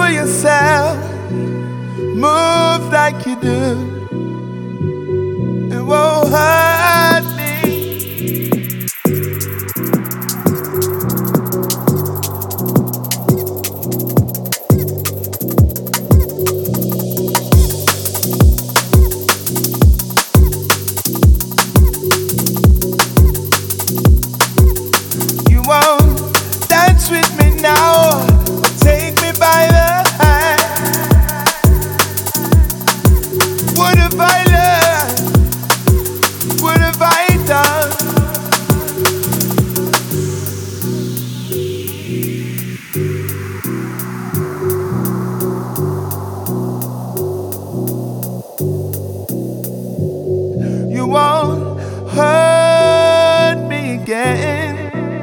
for yourself. Move like you do. It won't hurt me. You won't dance with me now, or take me by the hand. What have I learned? What have I done? You won't hurt me again.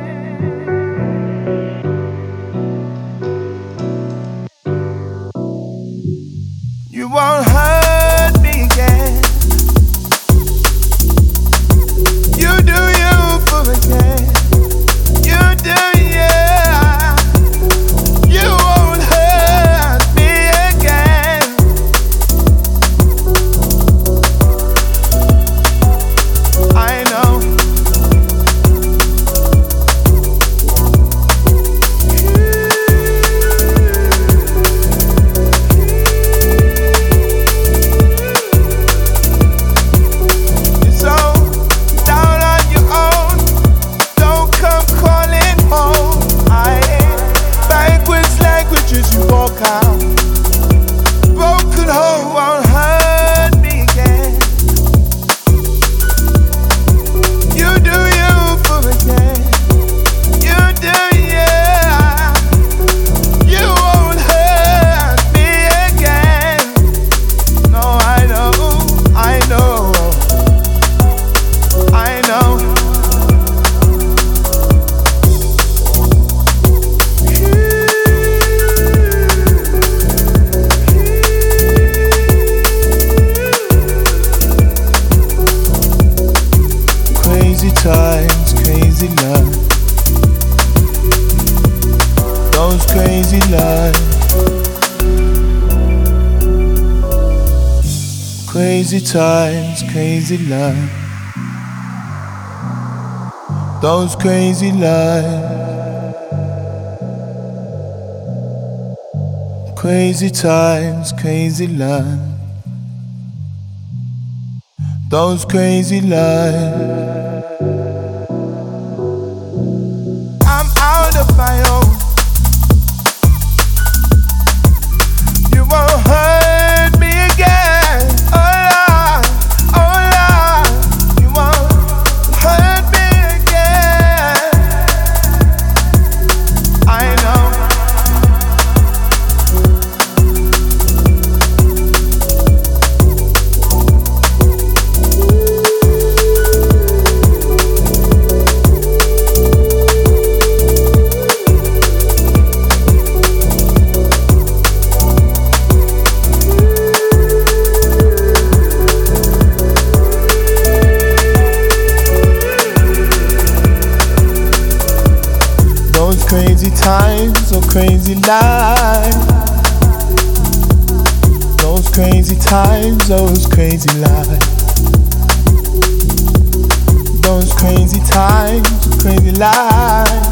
You won't hurt me again. You do you for again. You do yeah. You won't hurt me again. I know. You're so down on your own. Don't come calling home. I ain't backwards languages you walk out. Broken home won't hurt me again. You do you for again. You do yeah. You won't hurt me again. No, I know, I know, I know. Crazy times, crazy love. Those crazy lives. Crazy times, crazy love. Those crazy lives. Crazy times, crazy love. Those crazy lives. I'm out of my own. You won't hurt me again. Oh Lord, you won't hurt me again. I know. Those crazy times or crazy lives. Those crazy times, those crazy lives. Those crazy times, crazy lives.